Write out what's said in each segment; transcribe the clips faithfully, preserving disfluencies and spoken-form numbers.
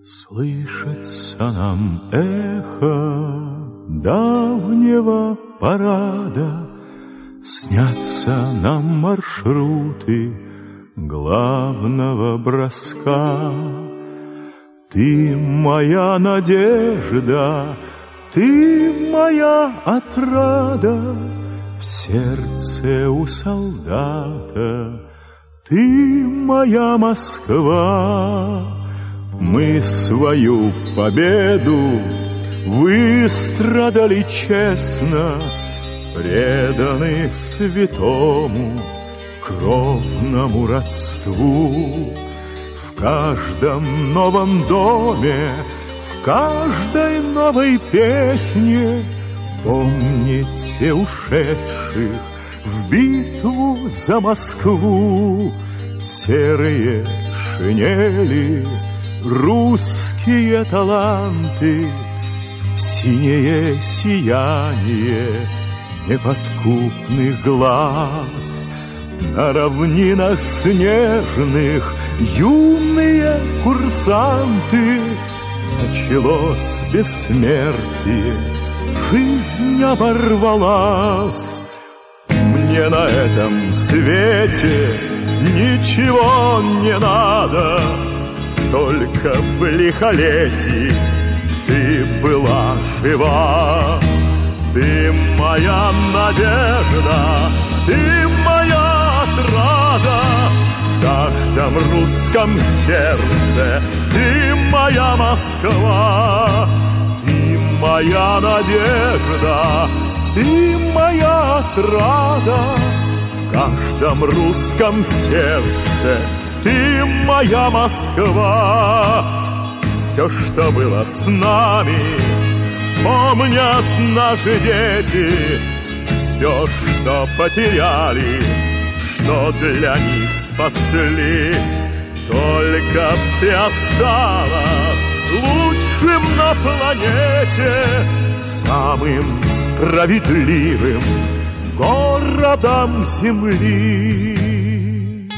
Слышится нам эхо давнего парада, снятся нам маршруты главного броска. Ты моя надежда, ты моя отрада, в сердце у солдата ты моя Москва. Мы свою победу выстрадали честно, преданы святому кровному родству. В каждом новом доме, в каждой новой песне помните ушедших в битву за Москву. Серые шинели, русские таланты, синее сияние неподкупных глаз. На равнинах снежных юные курсанты. Началось бессмертие, жизнь оборвалась. Мне на этом свете ничего не надо, только в лихолетии ты была жива. Ты моя надежда, ты моя отрада, в каждом русском сердце ты моя Москва. Ты моя надежда, ты моя отрада, в каждом русском сердце ты моя Москва. Все, что было с нами, вспомнят наши дети. Все, что потеряли, что для них спасли. Только ты осталась лучшим на планете, самым справедливым городом земли.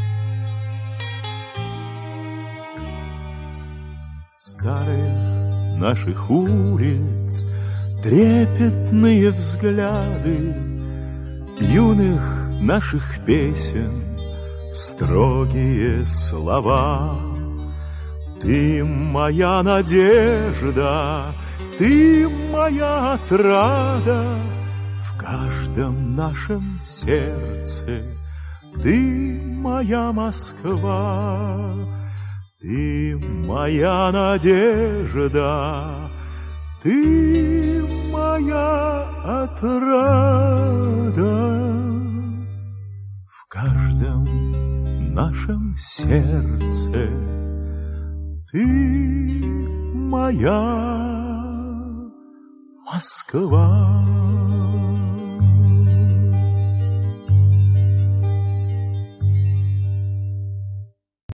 Старых наших улиц трепетные взгляды, юных наших песен строгие слова. Ты моя надежда, ты моя отрада, в каждом нашем сердце ты моя Москва. Ты моя надежда, ты моя отрада, в каждом нашем сердце ты моя Москва.